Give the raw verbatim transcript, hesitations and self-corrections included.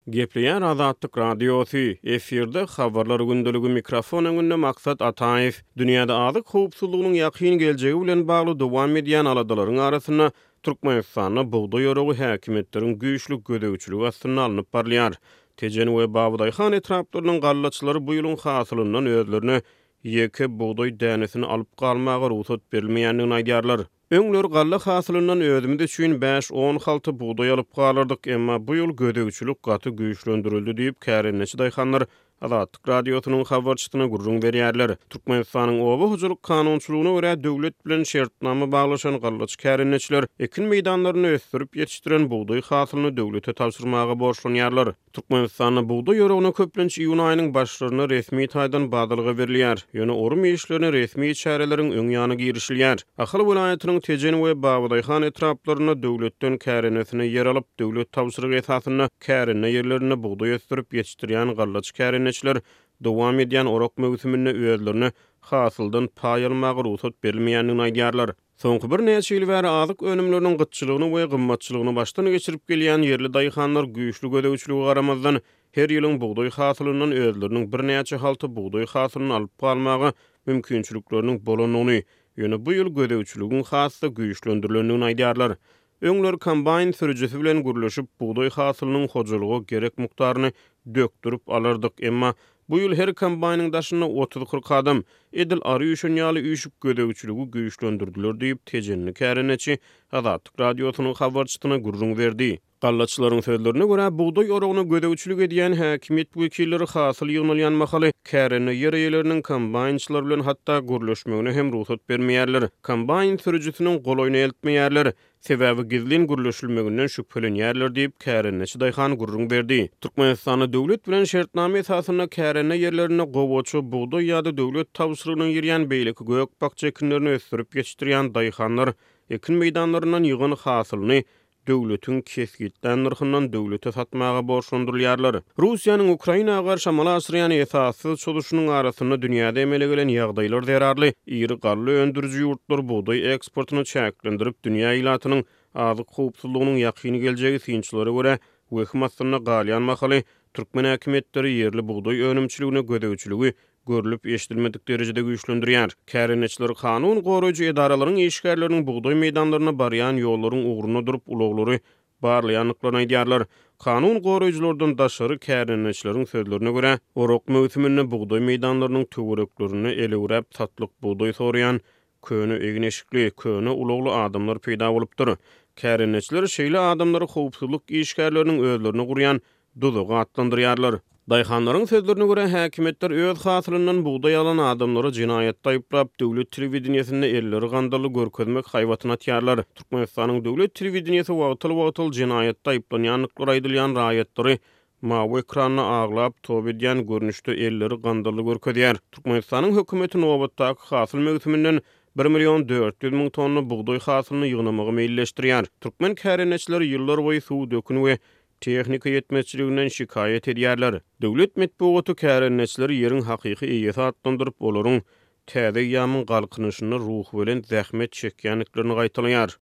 Gepleýän Azatlyk Radiosu efirde habarlar gündöligi mikrofon öňünde maksat Ataev dünýäde azyk howpsuzlygynyň ýakyn geljegi bilen bagly dowam edýän aladalaryň arasyna Türkmenistanyň buğday ýorogy häkimetleriň güýçlü gödäwçiligi astyna alynıp barlýar. Tejen we Babudaýhan etraplarynyň gallaçylary bu ýylyň hasylyndan özlerine ýeke buğday dänesini alyp galmagy ruhsat berilmeýändigini aýdýarlar. Öňler galla hasylyndan özümde üçin beş on halty buğday alyp galardyk, emma bu ýyl gödäwçilik gaty güýçlendirildi diýip kärenneçi daýhanlar Azatlyk Radiosynyň habarçysyna gurrun berýärler. Türkmenistanyň oba hojalyk kanunçylygyna görä döwlet bilen şertnama baglaşan gallaç kärenneçiler ekin meýdanlaryny ösdürip ýetişdiren buğday hasylyny döwlete tapşyrmaga borçlanýarlar. Türkmenistanyň buğday ýorogyna köplençi iýun aýynyň başlaryna resmi taýdan badalygy berilýär. Ýöne orum işlerine resmi çäreleriň öň ýanyna girişilýär. Ahly vilayatynyň Tejen we Babudaýhan etraplaryna döwletden kärennesine yer alyp döwlet tapşyrygy esasyna kärenne ýerlerine buğday ösdürip ýetişdirýän gallaç kärenneçiler dowam edýän orok mewsüminde özlerini hasyldan paý almagy ruhsat berilmeýändigini aýdýarlar. Soňky bir neçe ýyl bäri azyk önümleriniň gytçylygyny we gymmatçylygyny baştan geçirip gelýän yerli daýhanlar güýçlü gödäwçiligi garamazdan her ýylyň buğday hasylyndan özleriniň bir neçe halty buğday hasylyny alyp galmagy mümkinçilikleriniň bolanyny, ýöne bu ýyl gödäwçiligiň hasy güýçlendirilýändigini aýdýarlar. Öňler kombayn sürüjisi bilen gürleşip buğday hasylynyň hojalygy gerek mukdaryny döktürip alardyk, emma bu ýyl her kombaynyň daşyna otuz kırk adam edil ary üçin ýaly üýşüp gödäwçiligi güýçlendirdiler diýip Tejenli kärenneçi Azatlyk Radiosynyň habarçysyna gurrun berdi. Gallaçylaryň sözlerine görä buğday ýorogyna gödäwçilik edýän häkimet wekilleri hasyl ýygnalýan mahaly kärenne ýere-ýerleriniň kombaynçylar bilen hatda gürleşmegine hem ruhsat bermeýärler. Kombayn sürüjisiniň golaýyny eltmeýärler. Sebäbi gizlin gürleşilmeginden şüphelenýärler diýip kärenneçi daýhan gurrun berdi. Türkmenistanyň döwlet bilen şertnama esasyna kärenne ýerlerine gowaçy buğday ýa-da döwlet tapşyrygynyň ýerýän beýleki gök bakça ekinlerini ösdürip ýetişdirýän daýhanlar ekin meýdanlaryndan ýygan hasylyny döwletiň kesgitden narhyndan döwlete satmaga borçlandyrylýarlar. Russiýanyň Ukrainaga garşy amal açyrýan esasy çoluşynyň arasyna dünýäde emele gelen ýagdaýlar zerarly. Iri garly öndürüji ýurtlar buğday eksportyny çäklendirip dünýä ýylatynyň azyk howpsuzlygynyň ýakyny geljegi synçylary görä wehmasyna galýan mahaly Türkmen häkimetleri ýerli buğday önümçiligine gödäwçiligi görülüp eşdilmedik derecede güýçlendirýär. Kärenneçiler kanun goraýjy edaralaryň işgärleriniň buğday meýdanlaryna barýan ýollaryň ugruna durup uloglary barlaýanlyklaryny aýdýarlar. Kanun goraýjylardan daşary kärenneçileriň sözlerine görä, orok mewsüminde buğday meýdanlarynyň töwereklerini ele urap satlyk buğday sorýan köne egneşikli, köne ulogly adamlar peýda bolupdyr. Kärenneçiler şeýle adamlary howpsuzlyk işgärleriniň özlerini gurýan duduga atlandyrýarlar. Daýhanlaryň sözlerine görä häkimetler öz hasylyndan buğday alan adamlary jinayatda aýyplap döwlet telewizionyasynda elleri gandaly görkezmek haýwatyna atýarlar. Türkmenistanyň döwlet telewizionyasy wagtyl-wagtyl jinayatda aýyplanýanlyklar aýdylýan raýatlary mawy ekranyna aglap top edýän görnüşde elleri gandaly görkezýär. Türkmenistanyň hökümeti nobatdaky hasyl mewsüminden bir milyon dört yüz min tonna buğday hasylyny ýygnamagy meýilleşdirýär. Türkmen kärenneçileri ýyllar boýy suw dökün we tehnika yetmezçiliginden şikayet edýärler. Döwlet medeniýeti kärenneçileri ýeriň hakyky eýesi atlandyryp olaryň täze ýamyň galkynyşyna ruh bilen zähmet çekýänliklerini gaýtalýar.